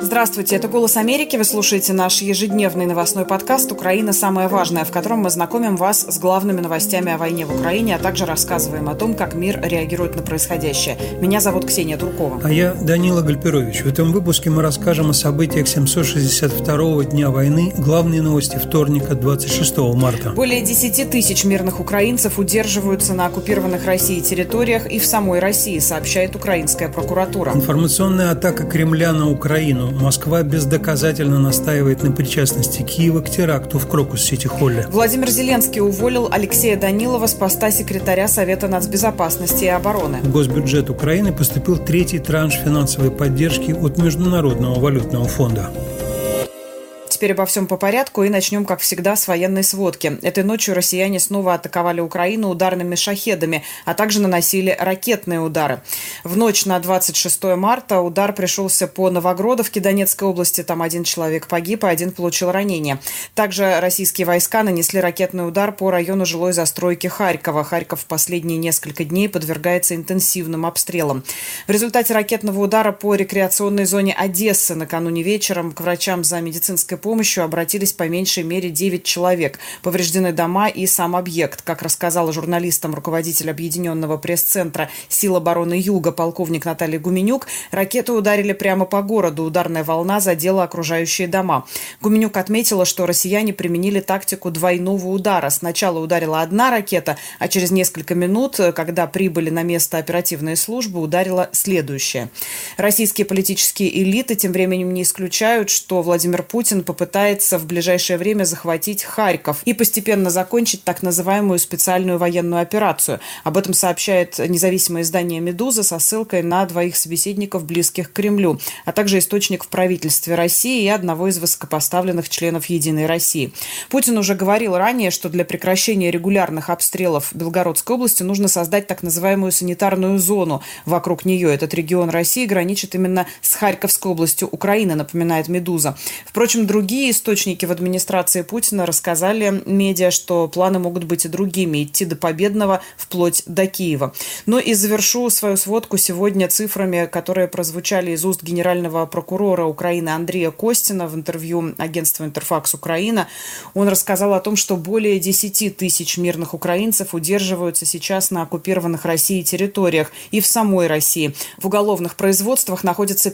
Здравствуйте, это «Голос Америки». Вы слушаете наш ежедневный новостной подкаст «Украина. Самое важное», в котором мы знакомим вас с главными новостями о войне в Украине, а также рассказываем о том, как мир реагирует на происходящее. Меня зовут Ксения Туркова. А я Данила Гальперович. В этом выпуске мы расскажем о событиях 762-го дня войны. Главные новости вторника, 26 марта. Более 10 тысяч мирных украинцев удерживаются на оккупированных Россией территориях и в самой России, сообщает украинская прокуратура. Информационная атака Кремля на Украину. Москва бездоказательно настаивает на причастности Киева к теракту в Крокус-Сити-Холле. Владимир Зеленский уволил Алексея Данилова с поста секретаря Совета нацбезопасности и обороны. В госбюджет Украины поступил третий транш финансовой поддержки от Международного валютного фонда. Теперь обо всем по порядку и начнем, как всегда, с военной сводки. Этой ночью россияне снова атаковали Украину ударными шахедами, а также наносили ракетные удары. В ночь на 26 марта удар пришелся по Новогродовке Донецкой области. Там один человек погиб, а один получил ранение. Также российские войска нанесли ракетный удар по району жилой застройки Харькова. Харьков в последние несколько дней подвергается интенсивным обстрелам. В результате ракетного удара по рекреационной зоне Одессы накануне вечером к врачам за медицинской помощью обратились по меньшей мере 9 человек. Повреждены дома и сам объект. Как рассказала журналистам руководитель Объединенного пресс-центра Сил обороны Юга полковник Наталья Гуменюк, ракеты ударили прямо по городу. Ударная волна задела окружающие дома. Гуменюк отметила, что россияне применили тактику двойного удара. Сначала ударила одна ракета, а через несколько минут, когда прибыли на место оперативные службы, ударила следующая. Российские политические элиты тем временем не исключают, что Владимир Путин попытается в ближайшее время захватить Харьков и постепенно закончить так называемую специальную военную операцию. Об этом сообщает независимое издание «Медуза» со ссылкой на двоих собеседников, близких к Кремлю, а также источник в правительстве России и одного из высокопоставленных членов «Единой России». Путин уже говорил ранее, что для прекращения регулярных обстрелов Белгородской области нужно создать так называемую санитарную зону вокруг нее. Этот регион России граничит именно с Харьковской областью Украины, напоминает «Медуза». Впрочем, другие источники в администрации Путина рассказали медиа, что планы могут быть и другими – идти до победного вплоть до Киева. Но и завершу свою сводку сегодня цифрами, которые прозвучали из уст генерального прокурора Украины Андрея Костина в интервью агентству «Интерфакс Украина». Он рассказал о том, что более 10 тысяч мирных украинцев удерживаются сейчас на оккупированных Россией территориях и в самой России. В уголовных производствах находится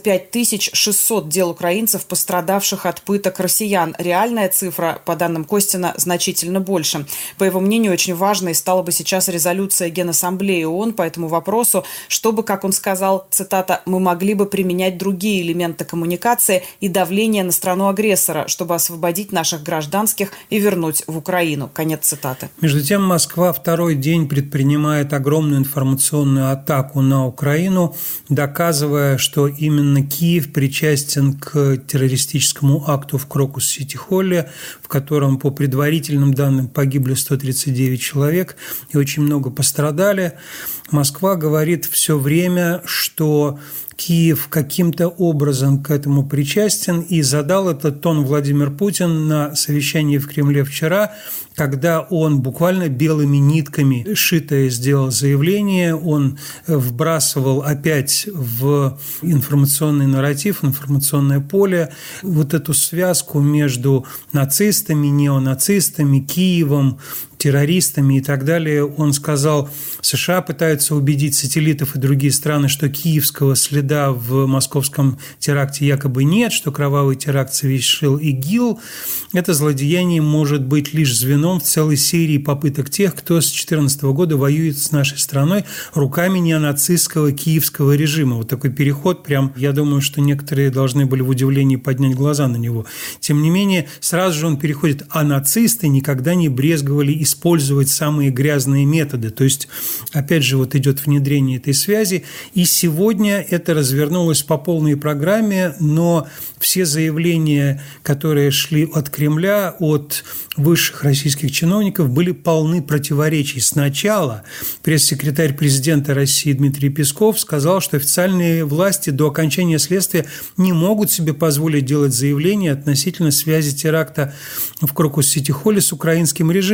5600 дел украинцев, пострадавших от пыток россиян. Реальная цифра, по данным Костина, значительно больше. По его мнению, очень важной стала бы сейчас резолюция Генассамблеи ООН по этому вопросу, чтобы, как он сказал, цитата, «мы могли бы применять другие элементы коммуникации и давления на страну-агрессора, чтобы освободить наших гражданских и вернуть в Украину». Конец цитаты. Между тем, Москва второй день предпринимает огромную информационную атаку на Украину, доказывая, что именно Киев причастен к террористическому акту в Крокус-Сити-Холле, в котором, по предварительным данным, погибли 139 человек и очень много пострадали. Москва говорит все время, что Киев каким-то образом к этому причастен, и задал этот тон Владимир Путин на совещании в Кремле вчера, когда он буквально белыми нитками шитое сделал заявление, он вбрасывал опять в информационный нарратив, информационное поле вот эту связку между нацистами, неонацистами, Киевом, террористами и так далее. Он сказал, США пытаются убедить сателлитов и другие страны, что киевского следа в московском теракте якобы нет, что кровавый теракт совершил ИГИЛ. Это злодеяние может быть лишь звеном в целой серии попыток тех, кто с 2014 года воюет с нашей страной руками неонацистского киевского режима. Вот такой переход, прям, я думаю, что некоторые должны были в удивлении поднять глаза на него. Тем не менее, сразу же он переходит, а нацисты никогда не брезговали использовать самые грязные методы. То есть, опять же, вот идет внедрение этой связи. И сегодня это развернулось по полной программе, но все заявления, которые шли от Кремля, от высших российских чиновников, были полны противоречий. Сначала пресс-секретарь президента России Дмитрий Песков сказал, что официальные власти до окончания следствия не могут себе позволить делать заявления относительно связи теракта в Крокус-Сити-Холле с украинским режимом.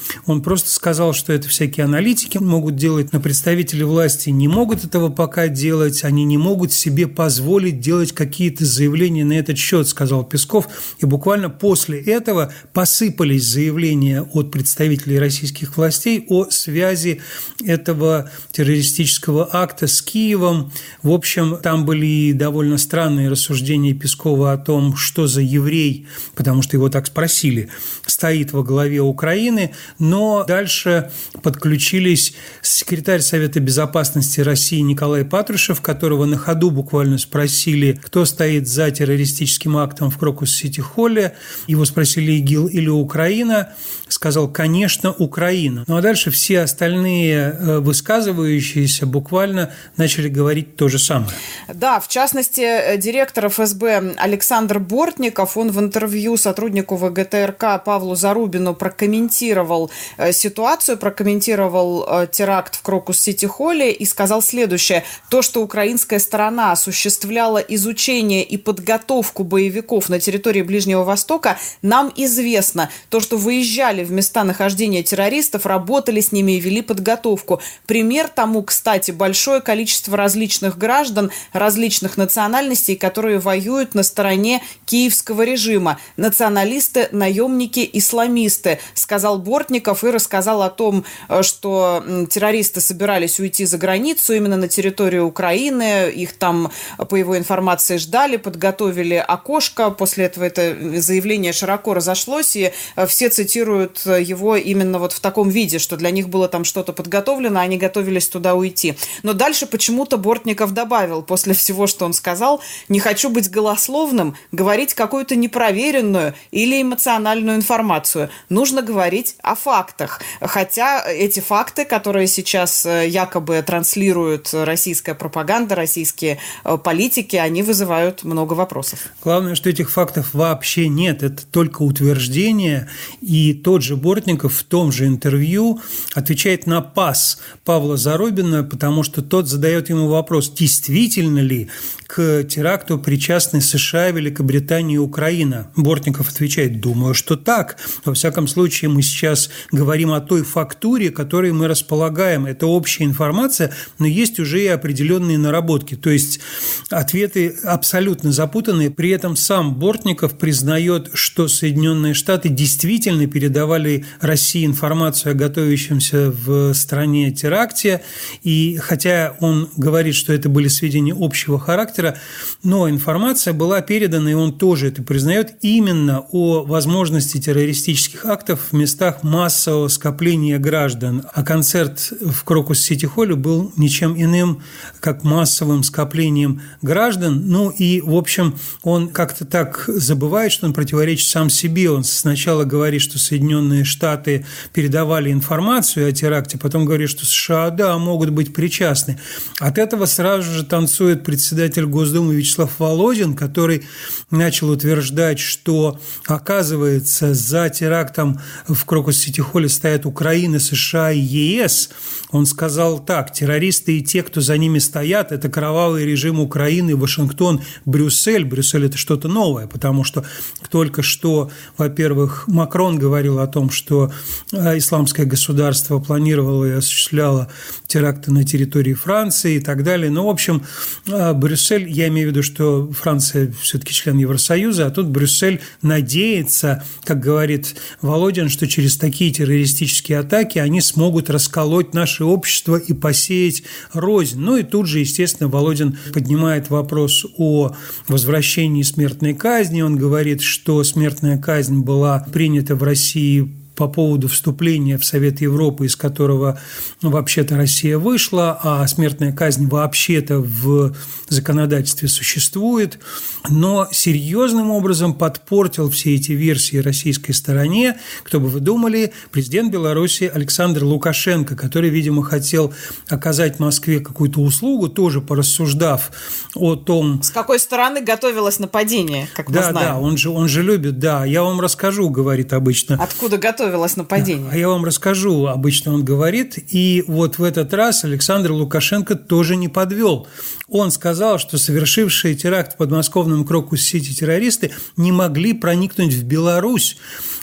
Он просто сказал, что это всякие аналитики могут делать, но представители власти не могут этого пока делать, они не могут себе позволить делать какие-то заявления на этот счет, сказал Песков. И буквально после этого посыпались заявления от представителей российских властей о связи этого террористического акта с Киевом. В общем, там были довольно странные рассуждения Пескова о том, что за еврей, потому что его так спросили, стоит во главе Украины, но дальше подключились секретарь Совета безопасности России Николай Патрушев, которого на ходу буквально спросили, кто стоит за террористическим актом в Крокус-Сити-Холле. Его спросили, ИГИЛ или Украина. Сказал, конечно, Украина. Ну а дальше все остальные высказывающиеся буквально начали говорить то же самое. Да, в частности, директор ФСБ Александр Бортников, он в интервью сотруднику ВГТРК Павлу Зарубину прокомментировал ситуацию, прокомментировал теракт в Крокус-Сити-Холле и сказал следующее. То, что украинская сторона осуществляла изучение и подготовку боевиков на территории Ближнего Востока, нам известно. То, что выезжали в места нахождения террористов, работали с ними и вели подготовку. Пример тому, кстати, большое количество различных граждан, различных национальностей, которые воюют на стороне киевского режима. Националисты, наемники, исламисты, сказал Бортников и рассказал о том, что террористы собирались уйти за границу, именно на территорию Украины. Их там, по его информации, ждали, подготовили окошко. После этого это заявление широко разошлось, и все цитируют его именно вот в таком виде, что для них было там что-то подготовлено, они готовились туда уйти. Но дальше почему-то Бортников добавил, после всего, что он сказал, не хочу быть голословным, говорить какую-то непроверенную или эмоциональную информацию. Нужно говорить о фактах. Хотя эти факты, которые сейчас якобы транслирует российская пропаганда, российские политики, они вызывают много вопросов. Главное, что этих фактов вообще нет. Это только утверждение. И тот же Бортников в том же интервью отвечает на пас Павла Зарубина, потому что тот задает ему вопрос, действительно ли к теракту причастны США, Великобритания и Украина. Бортников отвечает, думаю, что так. Во всяком случае, мы сейчас говорим о той фактуре, которой мы располагаем. Это общая информация, но есть уже и определенные наработки. То есть ответы абсолютно запутанные. При этом сам Бортников признает, что Соединенные Штаты действительно передавали России информацию о готовящемся в стране теракте. И хотя он говорит, что это были сведения общего характера, но информация была передана, и он тоже это признает, именно о возможности террористических актов в местах массового скопления граждан. А концерт в Крокус-Сити-Холле был ничем иным, как массовым скоплением граждан. Ну и, в общем, он как-то так забывает, что он противоречит сам себе. Он сначала говорит, что Соединенные Штаты передавали информацию о теракте, потом говорит, что США, да, могут быть причастны. От этого сразу же танцует председатель Госдумы Вячеслав Володин, который начал утверждать, что, оказывается, за терактом в Крокус-Сити-Холле стоят Украина, США и ЕС. Он сказал так: террористы и те, кто за ними стоят, это кровавый режим Украины, Вашингтон, Брюссель. Брюссель – это что-то новое, потому что только что, во-первых, Макрон говорил о том, что исламское государство планировало и осуществляло теракты на территории Франции и так далее. Но, в общем, Брюссель, я имею в виду, что Франция все-таки член Евросоюза, а тут Брюссель надеется, как говорит Володин, что через такие террористические атаки они смогут расколоть наше общество и посеять рознь. Ну и тут же, естественно, Володин поднимает вопрос о возвращении смертной казни. Он говорит, что смертная казнь была принята в России по поводу вступления в Совет Европы, из которого вообще-то Россия вышла, а смертная казнь вообще-то в законодательстве существует, но серьезным образом подпортил все эти версии российской стороне, кто бы вы думали, президент Беларуси Александр Лукашенко, который, видимо, хотел оказать Москве какую-то услугу, тоже порассуждав о том… С какой стороны готовилось нападение, как мы знаем. Да, он же любит, да, я вам расскажу, говорит обычно. Откуда готовилось нападение? А я вам расскажу, обычно он говорит, и вот в этот раз Александр Лукашенко тоже не подвел. Он сказал, что совершившие теракт в подмосковном Крокус-Сити террористы не могли проникнуть в Беларусь.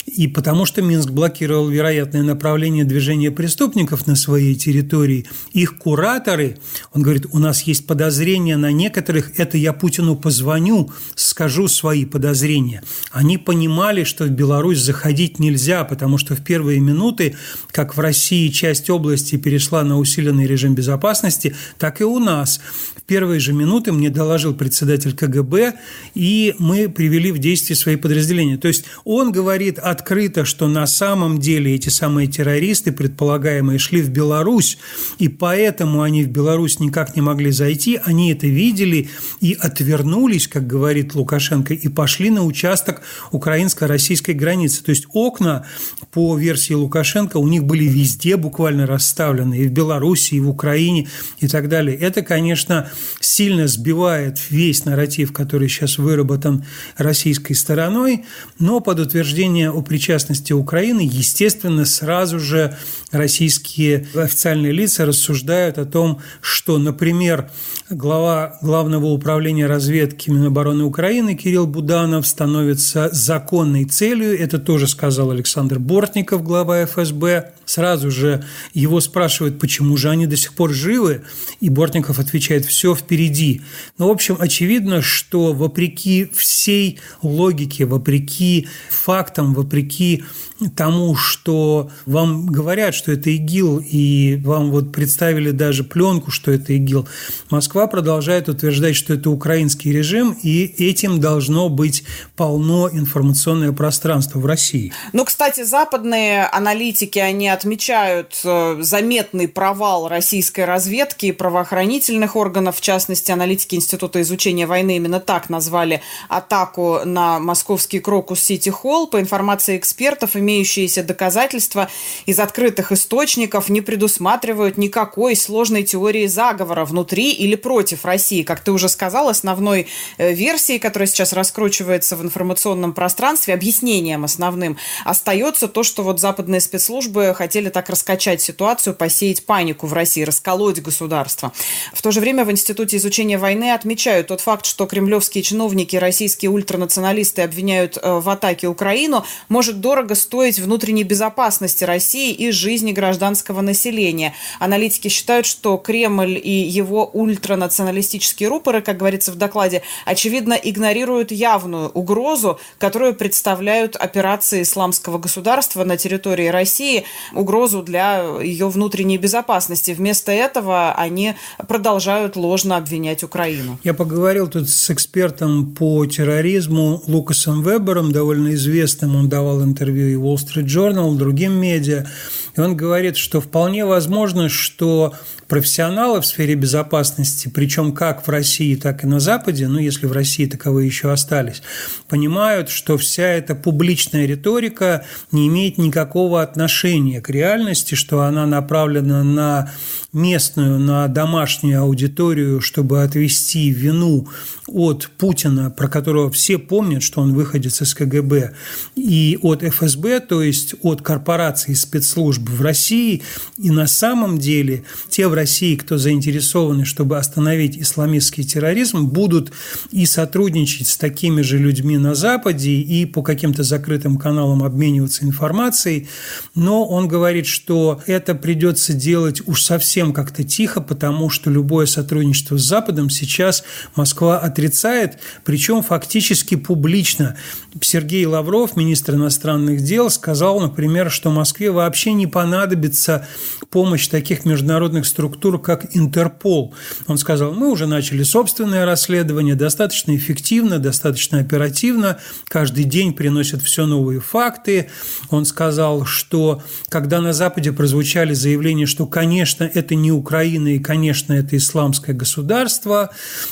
И потому что Минск блокировал вероятное направление движения преступников на своей территории, их кураторы, он говорит, у нас есть подозрения на некоторых, это я Путину позвоню, скажу свои подозрения. Они понимали, что в Беларусь заходить нельзя, потому что в первые минуты, как в России часть области перешла на усиленный режим безопасности, так и у нас. В первые же минуты мне доложил председатель КГБ, и мы привели в действие свои подразделения. То есть он говорит открыто, что на самом деле эти самые террористы, предполагаемые, шли в Беларусь, и поэтому они в Беларусь никак не могли зайти, они это видели и отвернулись, как говорит Лукашенко, и пошли на участок украинско-российской границы. То есть окна, по версии Лукашенко, у них были везде буквально расставлены, и в Беларуси, и в Украине, и так далее. Это, конечно, сильно сбивает весь нарратив, который сейчас выработан российской стороной, но под утверждение о причастности Украины, естественно, сразу же российские официальные лица рассуждают о том, что, например, глава Главного управления разведки Минобороны Украины Кирилл Буданов становится законной целью. Это тоже сказал Александр Бортников, глава ФСБ. Сразу же его спрашивают, почему же они до сих пор живы, и Бортников отвечает: все впереди. Но, в общем, очевидно, что вопреки всей логике, вопреки фактам, вопреки тому, что вам говорят, что это ИГИЛ, и вам вот представили даже пленку, что это ИГИЛ, Москва продолжает утверждать, что это украинский режим, и этим должно быть полно информационное пространство в России. Ну, кстати, западные аналитики, они отмечают заметный провал российской разведки и правоохранительных органов, в частности, аналитики Института изучения войны именно так назвали атаку на московский Крокус-Сити-Холл. По информации экспертов, имеющиеся доказательства из открытых источников не предусматривают никакой сложной теории заговора внутри или против России. Как ты уже сказал, основной версией, которая сейчас раскручивается в информационном пространстве, объяснением основным, остается то, что вот западные спецслужбы хотели так раскачать ситуацию, посеять панику в России, расколоть государство. В то же время в Институте изучения войны отмечают тот факт, что кремлевские чиновники, российские ультранационалисты обвиняют в атаке Украину, может дорого стоить внутренней безопасности России и жизни гражданского населения. Аналитики считают, что Кремль и его ультранационалистические рупоры, как говорится в докладе, очевидно игнорируют явную угрозу, которую представляют операции исламского государства на территории России, угрозу для ее внутренней безопасности. Вместо этого они продолжают ложно обвинять Украину. Я поговорил тут с экспертом по терроризму Лукасом Вебером, довольно известным. Он давал интервью и Wall Street Journal, другим медиа. И он говорит, что вполне возможно, что профессионалы в сфере безопасности, причем как в России, так и на Западе, ну, если в России таковые еще остались, понимают, что вся эта публичная риторика не имеет никакого отношения к реальности, что она направлена на местную, на домашнюю аудиторию, чтобы отвести вину от Путина, про которого все помнят, что он выходец из КГБ, и от ФСБ, то есть от корпораций спецслужб в России. И на самом деле те в России, кто заинтересованы, чтобы остановить исламистский терроризм, будут и сотрудничать с такими же людьми на Западе, и по каким-то закрытым каналам обмениваться информацией. Но он говорит, что это придется делать уж совсем как-то тихо, потому что любое сотрудничество с Западом сейчас Москва отрицает, причем фактически публично. Сергей Лавров, министр иностранных дел, сказал, например, что Москве вообще не понадобится помощь таких международных структур, как Интерпол. Он сказал, мы уже начали собственное расследование, достаточно эффективно, достаточно оперативно, каждый день приносят все новые факты. Он сказал, что когда на Западе прозвучали заявления, что, конечно, это не Украина и, конечно, это исламское государство,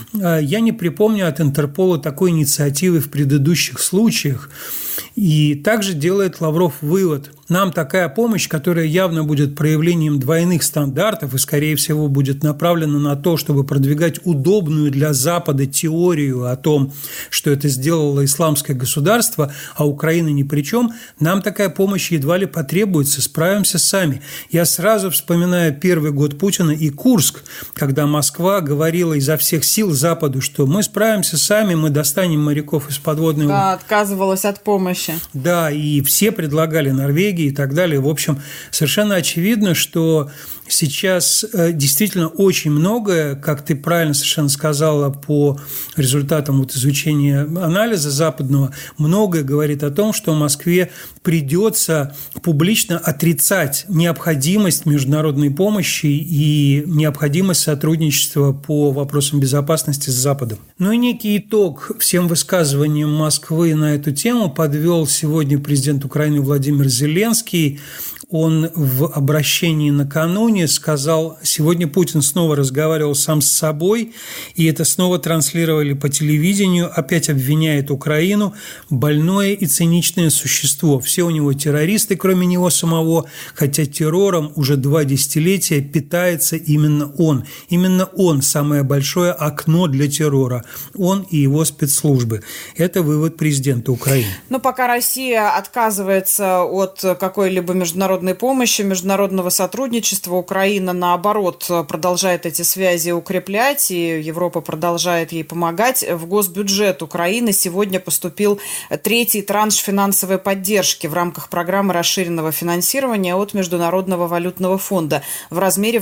я не припомню от Интерпола такой инициативы в предыдущих случаях. И также делает Лавров вывод. нам такая помощь, которая явно будет проявлением двойных стандартов и, скорее всего, будет направлена на то, чтобы продвигать удобную для Запада теорию о том, что это сделало исламское государство, а Украина ни при чем, нам такая помощь едва ли потребуется, справимся сами. Я сразу вспоминаю первый год Путина и Курск, когда Москва говорила изо всех сил Западу, что мы справимся сами, мы достанем моряков из подводной... Да, отказывалась от помощи. Да, и все предлагали Норвегии и так далее. В общем, совершенно очевидно, что сейчас действительно очень многое, как ты правильно совершенно сказала, по результатам вот изучения анализа западного, многое говорит о том, что Москве придется публично отрицать необходимость международной помощи и необходимость сотрудничества по вопросам безопасности с Западом. Ну и некий итог всем высказываниям Москвы на эту тему подвел сегодня президент Украины Владимир Зеленский. Он в обращении накануне сказал, сегодня Путин снова разговаривал сам с собой, и это снова транслировали по телевидению, опять обвиняет Украину, больное и циничное существо. Все у него террористы, кроме него самого, хотя террором уже 2 десятилетия питается именно он. Именно он самое большое окно для террора. Он и его спецслужбы. Это вывод президента Украины. Но пока Россия отказывается от какой-либо международной помощи, международного сотрудничества, Украина, наоборот, продолжает эти связи укреплять, и Европа продолжает ей помогать. В госбюджет Украины сегодня поступил 3-й транш финансовой поддержки в рамках программы расширенного финансирования от Международного валютного фонда в размере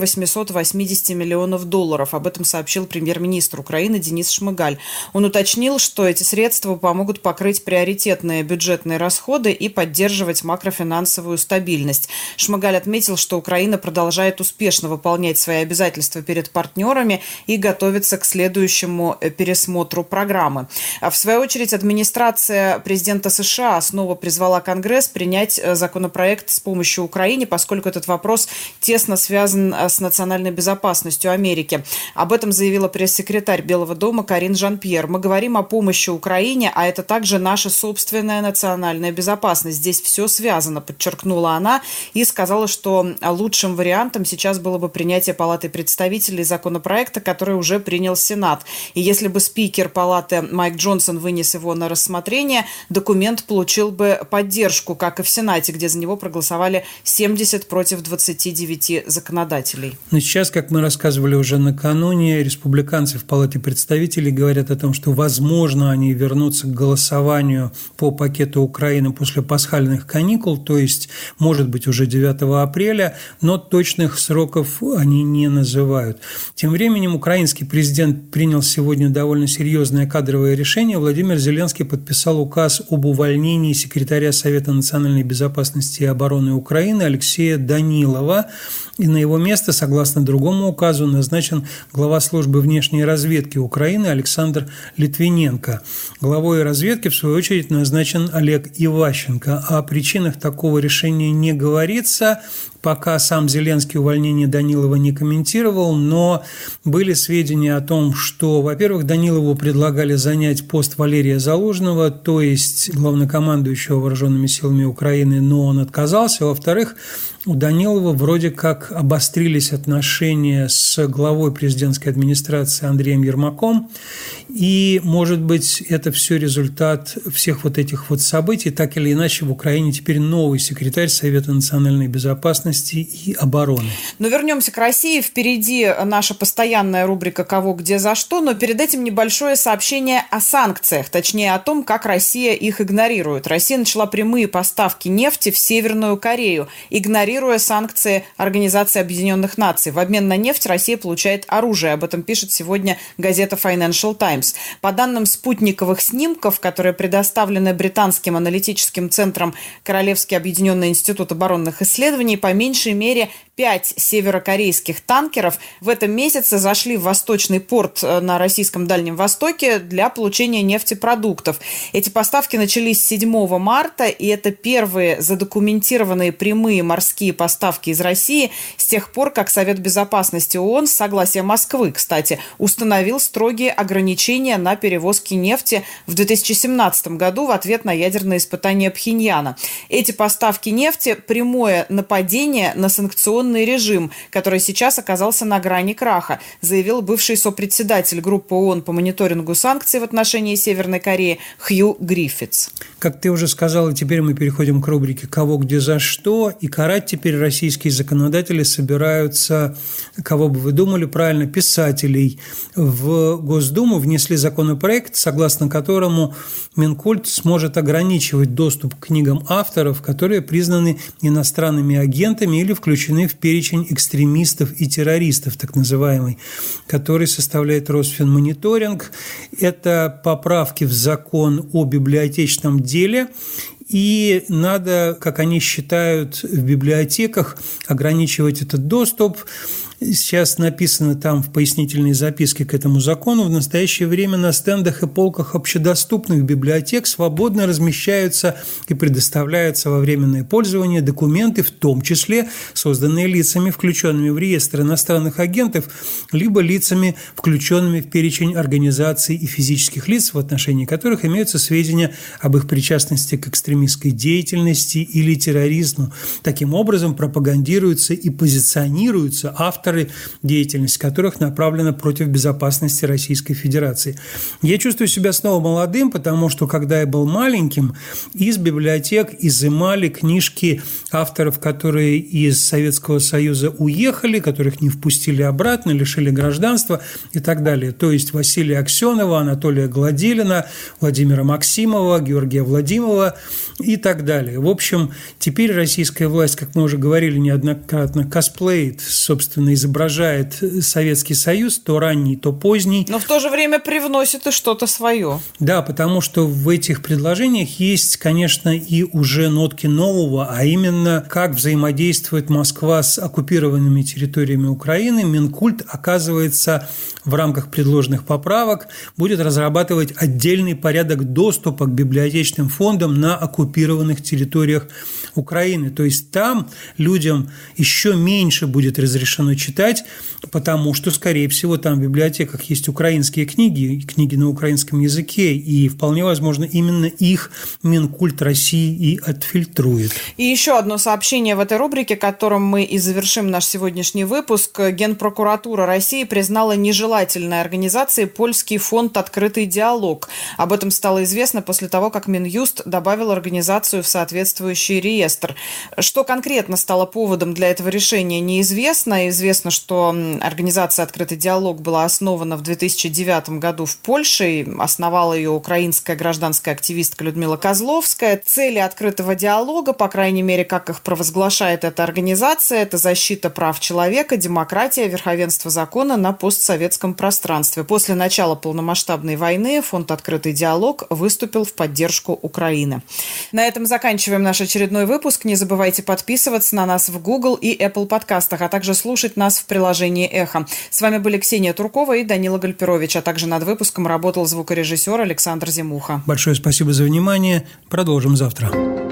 $880 миллионов. Об этом сообщил премьер-министр Украины Денис Шмыгаль. Он уточнил, что эти средства помогут покрыть приоритетные бюджетные расходы и поддерживать макрофинансовую стабильность. Шмыгаль отметил, что Украина продолжает успешно выполнять свои обязательства перед партнерами и готовится к следующему пересмотру программы. В свою очередь, администрация президента США снова призвала Конгресс принять законопроект с помощью Украине, поскольку этот вопрос тесно связан с национальной безопасностью Америки. Об этом заявила пресс-секретарь Белого дома Карин Жан-Пьер. Мы говорим о помощи Украине, а это также наша собственная национальная безопасность. Здесь все связано, подчеркнула она, и сказала, что лучшим вариантом сейчас было бы принятие Палатой представителей законопроекта, который уже принял Сенат. И если бы спикер Палаты Майк Джонсон вынес его на рассмотрение, документ получил бы поддержку, как и в Сенате, где за него проголосовали 70 против 29 законодателей. Но сейчас, как мы рассказывали уже накануне, республиканцы в Палате представителей говорят о том, что, возможно, они вернутся к голосованию по пакету Украины после пасхальных каникул, то есть, может быть, уже 9 апреля, но точных сроков они не называют. Тем временем украинский президент принял сегодня довольно серьезное кадровое решение. Владимир Зеленский подписал указ об увольнении секретаря Совета национальной безопасности и обороны Украины Алексея Данилова. И на его место, согласно другому указу, назначен глава службы внешней разведки Украины Александр Литвиненко. Главой разведки, в свою очередь, назначен Олег Иващенко. О причинах такого решения не говорится. Пока сам Зеленский увольнение Данилова не комментировал, но были сведения о том, что, во-первых, Данилову предлагали занять пост Валерия Залужного, то есть главнокомандующего вооруженными силами Украины, но он отказался. Во-вторых, у Данилова вроде как обострились отношения с главой президентской администрации Андреем Ермаком, и, может быть, это все результат всех вот этих вот событий. Так или иначе, в Украине теперь новый секретарь Совета национальной безопасности и обороны. Но вернемся к России. Впереди наша постоянная рубрика «Кого, где, за что», но перед этим небольшое сообщение о санкциях, точнее о том, как Россия их игнорирует. Россия начала прямые поставки нефти в Северную Корею, игнорируя санкции Организации Объединенных Наций. В обмен на нефть Россия получает оружие. Об этом пишет сегодня газета Financial Times. По данным спутниковых снимков, которые предоставлены британским аналитическим центром Королевский объединенный институт оборонных исследований, по меньшей мере 5 северокорейских танкеров в этом месяце зашли в восточный порт на российском Дальнем Востоке для получения нефтепродуктов. Эти поставки начались 7 марта, и это первые задокументированные прямые морские поставки из России с тех пор, как Совет Безопасности ООН, с согласия Москвы, кстати, установил строгие ограничения на перевозки нефти в 2017 году в ответ на ядерные испытания Пхеньяна. Эти поставки нефти – прямое нападение на санкционный режим, который сейчас оказался на грани краха, заявил бывший сопредседатель группы ООН по мониторингу санкций в отношении Северной Кореи Хью Гриффитс. Как ты уже сказала, теперь мы переходим к рубрике «Кого, где, за что». И карать теперь российские законодатели собираются, кого бы вы думали, правильно, писателей. В Госдуму внесли законопроект, согласно которому Минкульт сможет ограничивать доступ к книгам авторов, которые признаны иностранными агентами или включены в перечень экстремистов и террористов, так называемый, который составляет Росфинмониторинг. Это поправки в закон о библиотечном деле. И надо, как они считают, в библиотеках ограничивать этот доступ. Сейчас написано там в пояснительной записке к этому закону: в настоящее время на стендах и полках общедоступных библиотек свободно размещаются и предоставляются во временное пользование документы, в том числе созданные лицами, включенными в реестр иностранных агентов, либо лицами, включенными в перечень организаций и физических лиц, в отношении которых имеются сведения об их причастности к экстремистской деятельности или терроризму. Таким образом пропагандируются и позиционируются авторы, деятельность которых направлена против безопасности Российской Федерации. Я чувствую себя снова молодым, потому что, когда я был маленьким, из библиотек изымали книжки авторов, которые из Советского Союза уехали, которых не впустили обратно, лишили гражданства и так далее. То есть Василия Аксенова, Анатолия Гладилина, Владимира Максимова, Георгия Владимирова и так далее. В общем, теперь российская власть, как мы уже говорили неоднократно, косплеит, собственно, изображает Советский Союз, то ранний, то поздний. Но в то же время привносит и что-то свое. Да, потому что в этих предложениях есть, конечно, и уже нотки нового, а именно, как взаимодействует Москва с оккупированными территориями Украины. Минкульт, оказывается, в рамках предложенных поправок будет разрабатывать отдельный порядок доступа к библиотечным фондам на оккупированных территориях Украины. То есть там людям еще меньше будет разрешено читать, потому что, скорее всего, там в библиотеках есть украинские книги, книги на украинском языке, и вполне возможно, именно их Минкульт России и отфильтрует. И еще одно сообщение в этой рубрике, которым мы и завершим наш сегодняшний выпуск. Генпрокуратура России признала нежелательной организацией польский фонд «Открытый диалог». Об этом стало известно после того, как Минюст добавил организацию в соответствующий реестр. Что конкретно стало поводом для этого решения, неизвестно. Известно, что организация «Открытый диалог» была основана в 2009 году в Польше. Основала ее украинская гражданская активистка Людмила Козловская. Цели «Открытого диалога», по крайней мере, как их провозглашает эта организация, это защита прав человека, демократия, верховенство закона на постсоветском пространстве. После начала полномасштабной войны фонд «Открытый диалог» выступил в поддержку Украины. На этом заканчиваем наш очередной выпуск. Не забывайте подписываться на нас в Google и Apple подкастах, а также слушать нас в приложении «Эхо». С вами были Ксения Туркова и Данила Гальперович, а также над выпуском работал звукорежиссер Александр Зимуха. Большое спасибо за внимание. Продолжим завтра.